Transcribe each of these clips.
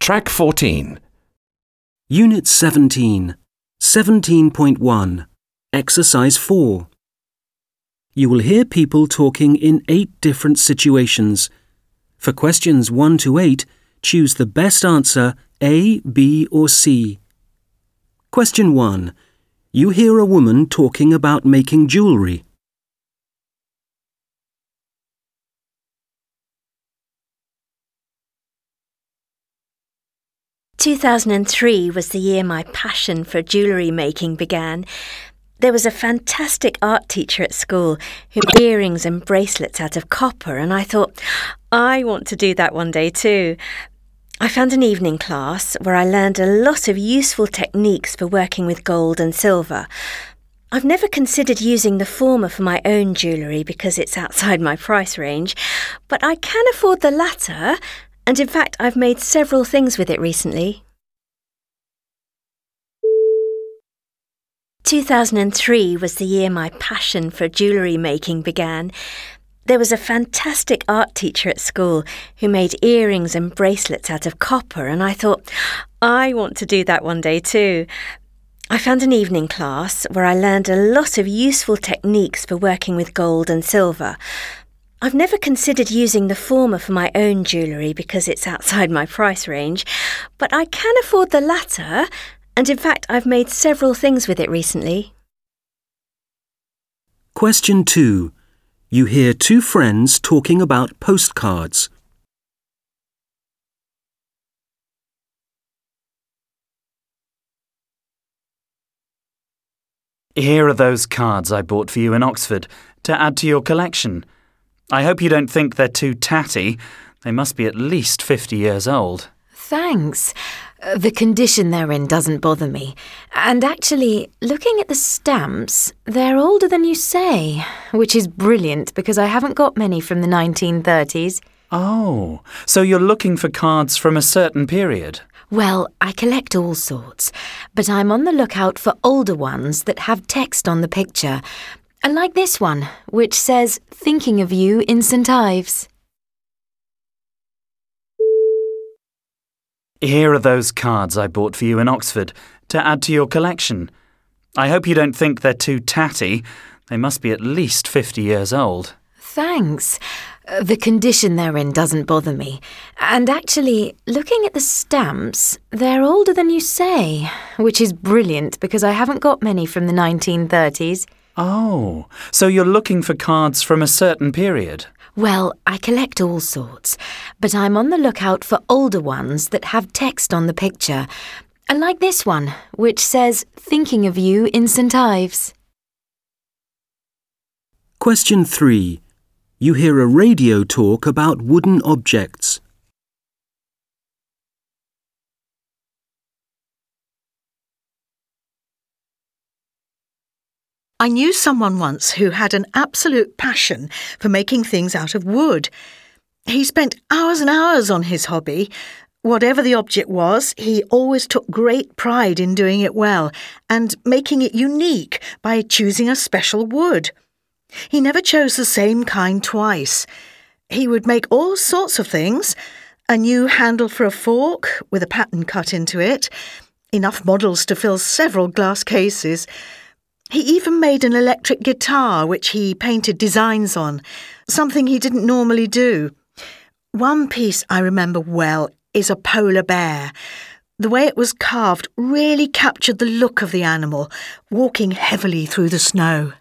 Track 14. Unit 17, 17.1, Exercise 4. You will hear people talking in 8 different situations. For questions 1 to 8, choose the best answer A, B or C. Question 1. You hear a woman talking about making jewellery. 2003 was the year my passion for jewellery making began. There was a fantastic art teacher at school who made earrings and bracelets out of copper, and I thought, I want to do that one day too. I found an evening class where I learned a lot of useful techniques for working with gold and silver. I've never considered using the former for my own jewellery because it's outside my price range, but I can afford the latter, and in fact I've made several things with it recently. 2003 was the year my passion for jewellery making began. There was a fantastic art teacher at school who made earrings and bracelets out of copper, and I thought, I want to do that one day too. I found an evening class where I learned a lot of useful techniques for working with gold and silver. I've never considered using the former for my own jewellery because it's outside my price range, but I can afford the latter, and in fact I've made several things with it recently. Question 2. You hear 2 friends talking about postcards. Here are those cards I bought for you in Oxford to add to your collection. I hope you don't think they're too tatty. They must be at least 50 years old. Thanks. The condition they're in doesn't bother me. And actually, looking at the stamps, they're older than you say, which is brilliant because I haven't got many from the 1930s. Oh, so you're looking for cards from a certain period? Well, I collect all sorts, but I'm on the lookout for older ones that have text on the picture. Like this one, which says, "Thinking of you in St. Ives." Here are those cards I bought for you in Oxford to add to your collection. I hope you don't think they're too tatty. They must be at least 50 years old. Thanks. The condition they're in doesn't bother me. And actually, looking at the stamps, they're older than you say, which is brilliant because I haven't got many from the 1930s. Oh, so you're looking for cards from a certain period? Well, I collect all sorts, but I'm on the lookout for older ones that have text on the picture. Like this one, which says, "Thinking of you in St. Ives." Question 3. You hear a radio talk about wooden objects. I knew someone once who had an absolute passion for making things out of wood. He spent hours and hours on his hobby. Whatever the object was, he always took great pride in doing it well and making it unique by choosing a special wood. He never chose the same kind twice. He would make all sorts of things: a new handle for a fork with a pattern cut into it, enough models to fill several glass cases. He even made an electric guitar which he painted designs on, something he didn't normally do. One piece I remember well is a polar bear. The way it was carved really captured the look of the animal, walking heavily through the snow.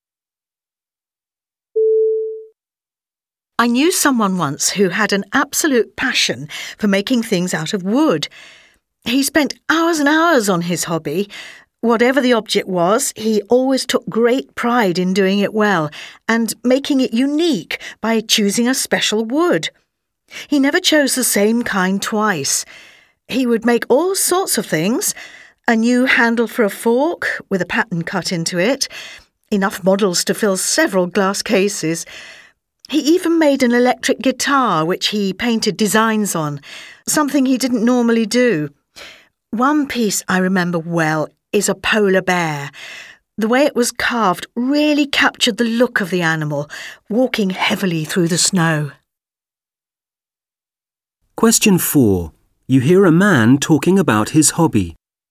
I knew someone once who had an absolute passion for making things out of wood. He spent hours and hours on his hobby. Whatever the object was, he always took great pride in doing it well and making it unique by choosing a special wood. He never chose the same kind twice. He would make all sorts of things: a new handle for a fork with a pattern cut into it, enough models to fill several glass cases. He even made an electric guitar which he painted designs on, something he didn't normally do. One piece I remember well is a polar bear. The way it was carved really captured the look of the animal, walking heavily through the snow. Question 4. You hear a man talking about his hobby.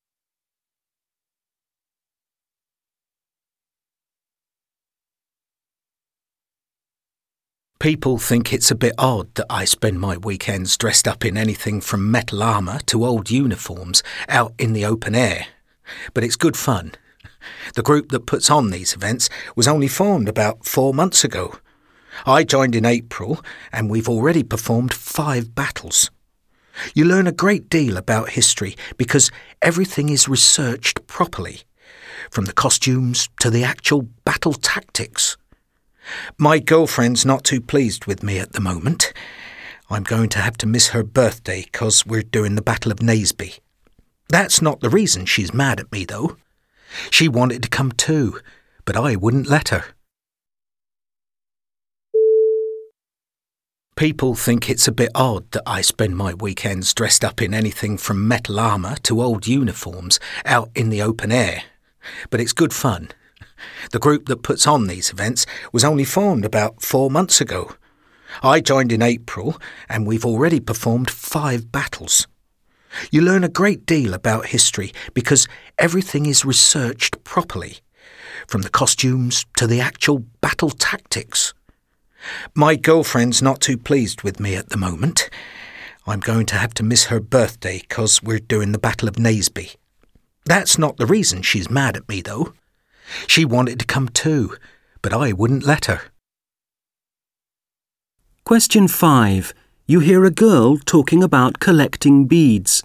People think it's a bit odd that I spend my weekends dressed up in anything from metal armour to old uniforms out in the open air. But it's good fun. The group that puts on these events was only formed about 4 months ago. I joined in April and we've already performed 5 battles. You learn a great deal about history because everything is researched properly, from the costumes to the actual battle tactics. My girlfriend's not too pleased with me at the moment. I'm going to have to miss her birthday 'cause we're doing the Battle of Naseby. That's not the reason she's mad at me, though. She wanted to come too, but I wouldn't let her. People think it's a bit odd that I spend my weekends dressed up in anything from metal armour to old uniforms out in the open air. But it's good fun. The group that puts on these events was only formed about 4 months ago. I joined in April and we've already performed 5 battles. You learn a great deal about history because everything is researched properly, from the costumes to the actual battle tactics. My girlfriend's not too pleased with me at the moment. I'm going to have to miss her birthday 'cause we're doing the Battle of Naseby. That's not the reason she's mad at me, though. She wanted to come too, but I wouldn't let her. Question 5. You hear a girl talking about collecting beads.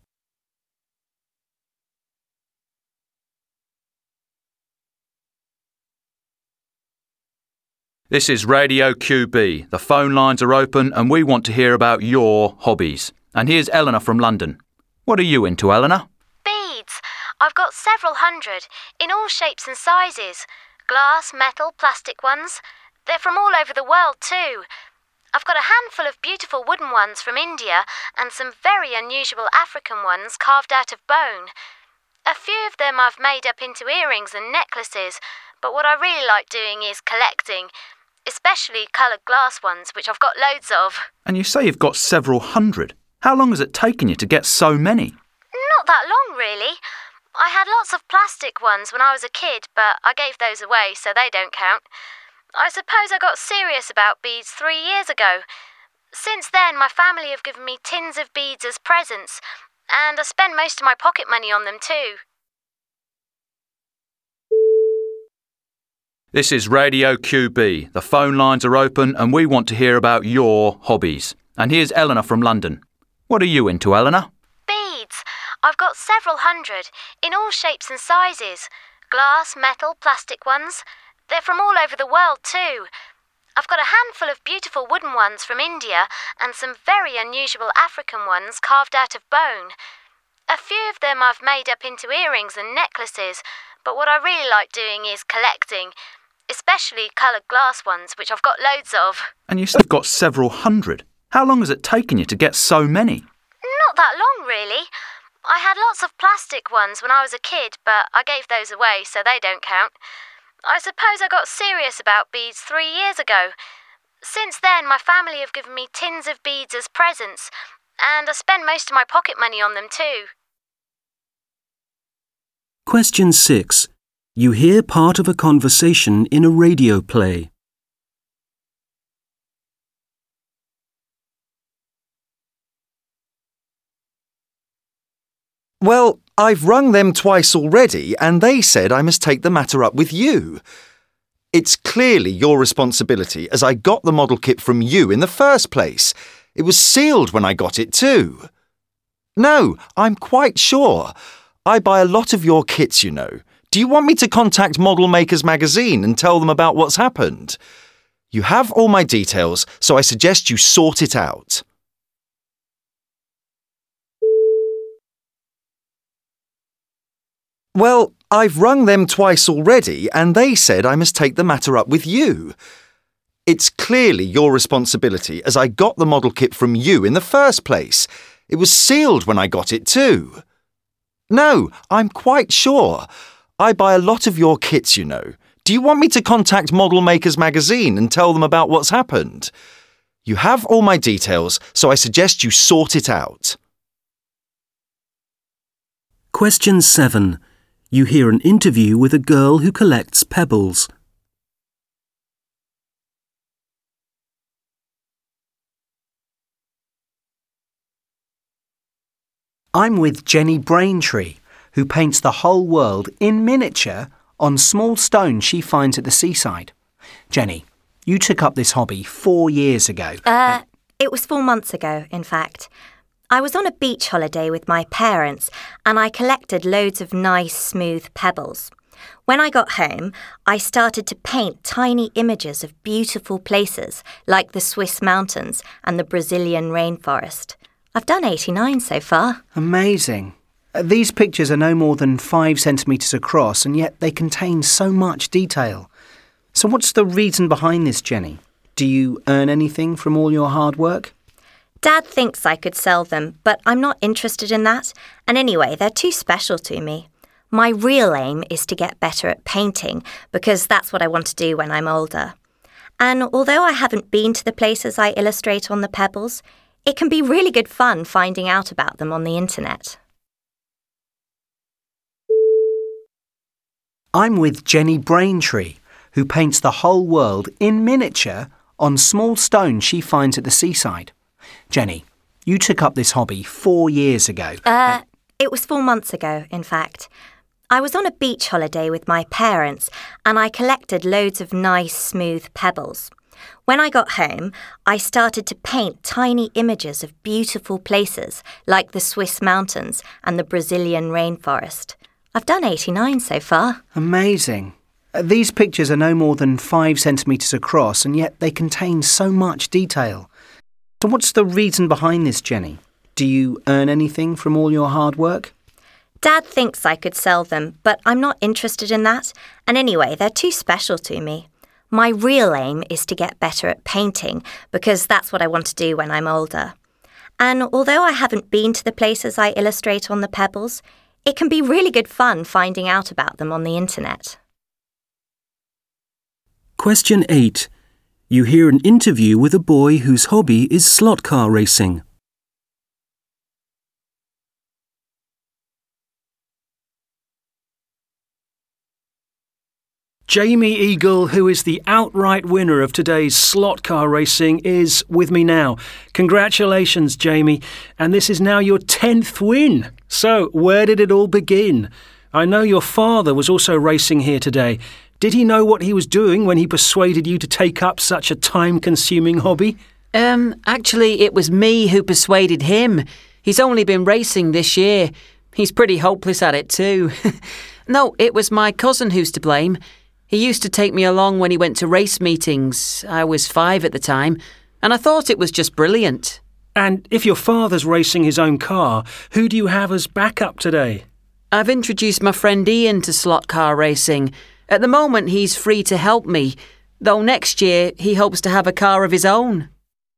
This is Radio QB. The phone lines are open and we want to hear about your hobbies. And here's Eleanor from London. What are you into, Eleanor? Beads. I've got several hundred, in all shapes and sizes. Glass, metal, plastic ones. They're from all over the world too. I've got a handful of beautiful wooden ones from India and some very unusual African ones carved out of bone. A few of them I've made up into earrings and necklaces, but what I really like doing is collecting, especially coloured glass ones, which I've got loads of. And you say you've got several hundred. How long has it taken you to get so many? Not that long, really. I had lots of plastic ones when I was a kid, but I gave those away, so they don't count. I suppose I got serious about beads 3 years ago. Since then, my family have given me tins of beads as presents, and I spend most of my pocket money on them too. This is Radio QB. The phone lines are open and we want to hear about your hobbies. And here's Eleanor from London. What are you into, Eleanor? Beads. I've got several hundred, in all shapes and sizes. Glass, metal, plastic ones. They're from all over the world too. I've got a handful of beautiful wooden ones from India and some very unusual African ones carved out of bone. A few of them I've made up into earrings and necklaces, but what I really like doing is collecting, especially coloured glass ones, which I've got loads of. And you say you've got several hundred. How long has it taken you to get so many? Not that long, really. I had lots of plastic ones when I was a kid, but I gave those away, so they don't count. I suppose I got serious about beads 3 years ago. Since then, my family have given me tins of beads as presents, and I spend most of my pocket money on them too. Question 6. You hear part of a conversation in a radio play. Well, I've rung them twice already and they said I must take the matter up with you. It's clearly your responsibility as I got the model kit from you in the first place. It was sealed when I got it too. No, I'm quite sure. I buy a lot of your kits, you know. Do you want me to contact Model Makers magazine and tell them about what's happened? You have all my details, so I suggest you sort it out. Well, I've rung them twice already and they said I must take the matter up with you. It's clearly your responsibility as I got the model kit from you in the first place. It was sealed when I got it too. No, I'm quite sure. I buy a lot of your kits, you know. Do you want me to contact Model Makers magazine and tell them about what's happened? You have all my details, so I suggest you sort it out. Question 7. You hear an interview with a girl who collects pebbles. I'm with Jenny Braintree, who paints the whole world in miniature on small stones she finds at the seaside. Jenny, you took up this hobby 4 years ago. It was 4 months ago, in fact. I was on a beach holiday with my parents and I collected loads of nice, smooth pebbles. When I got home, I started to paint tiny images of beautiful places like the Swiss mountains and the Brazilian rainforest. I've done 89 so far. Amazing. These pictures are no more than 5 centimetres across, and yet they contain so much detail. So what's the reason behind this, Jenny? Do you earn anything from all your hard work? Dad thinks I could sell them, but I'm not interested in that. And anyway, they're too special to me. My real aim is to get better at painting, because that's what I want to do when I'm older. And although I haven't been to the places I illustrate on the pebbles, it can be really good fun finding out about them on the internet. I'm with Jenny Braintree, who paints the whole world in miniature on small stones she finds at the seaside. Jenny, you took up this hobby 4 years ago. It was 4 months ago, in fact. I was on a beach holiday with my parents and I collected loads of nice, smooth pebbles. When I got home, I started to paint tiny images of beautiful places like the Swiss mountains and the Brazilian rainforest. I've done 89 so far. Amazing. These pictures are no more than 5 centimetres across, and yet they contain so much detail. So what's the reason behind this, Jenny? Do you earn anything from all your hard work? Dad thinks I could sell them, but I'm not interested in that. And anyway, they're too special to me. My real aim is to get better at painting, because that's what I want to do when I'm older. And although I haven't been to the places I illustrate on the pebbles, it can be really good fun finding out about them on the internet. Question 8. You hear an interview with a boy whose hobby is slot car racing. Jamie Eagle, who is the outright winner of today's slot car racing, is with me now. Congratulations, Jamie. And this is now your 10th win. So, where did it all begin? I know your father was also racing here today. Did he know what he was doing when he persuaded you to take up such a time-consuming hobby? Actually, it was me who persuaded him. He's only been racing this year. He's pretty hopeless at it too. No, it was my cousin who's to blame. He used to take me along when he went to race meetings. I was 5 at the time, and I thought it was just brilliant. And if your father's racing his own car, who do you have as backup today? I've introduced my friend Ian to slot car racing. At the moment, he's free to help me, though next year he hopes to have a car of his own.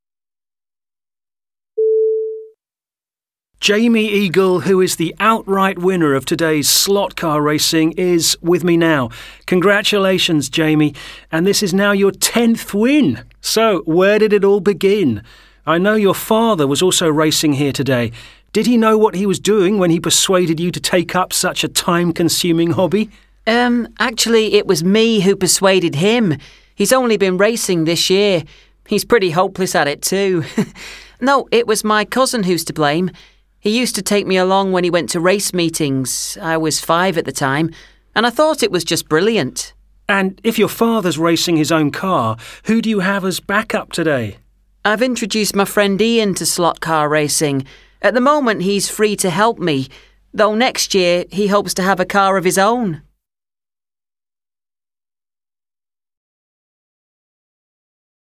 Jamie Eagle, who is the outright winner of today's slot car racing, is with me now. Congratulations, Jamie. And this is now your 10th win. So, where did it all begin? I know your father was also racing here today. Did he know what he was doing when he persuaded you to take up such a time-consuming hobby? Actually, it was me who persuaded him. He's only been racing this year. He's pretty hopeless at it too. No, it was my cousin who's to blame. He used to take me along when he went to race meetings. I was 5 at the time, and I thought it was just brilliant. And if your father's racing his own car, who do you have as backup today? I've introduced my friend Ian to slot car racing. At the moment, he's free to help me, though next year he hopes to have a car of his own.